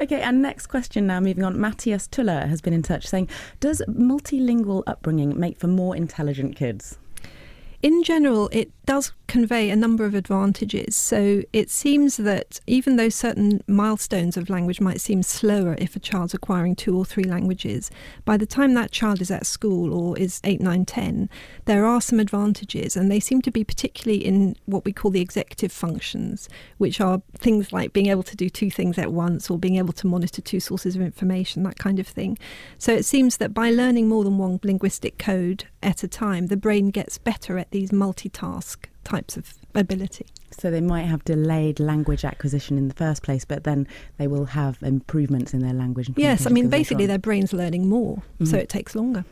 OK, and next question now, moving on. Matthias Tuller has been in touch saying, does multilingual upbringing make for more intelligent kids? In general, it does convey a number of advantages. So it seems that even though certain milestones of language might seem slower if a child's acquiring 2 or 3 languages, by the time that child is at school or is 8, 9, 10, there are some advantages, and they seem to be particularly in what we call the executive functions, which are things like being able to do 2 things at once or being able to monitor 2 sources of information, that kind of thing. So it seems that by learning more than one linguistic code at a time, the brain gets better at these multitask types of ability. So they might have delayed language acquisition in the first place, but then they will have improvements in their language and yes, I mean, skills later basically on. their brain's learning more, so it takes longer.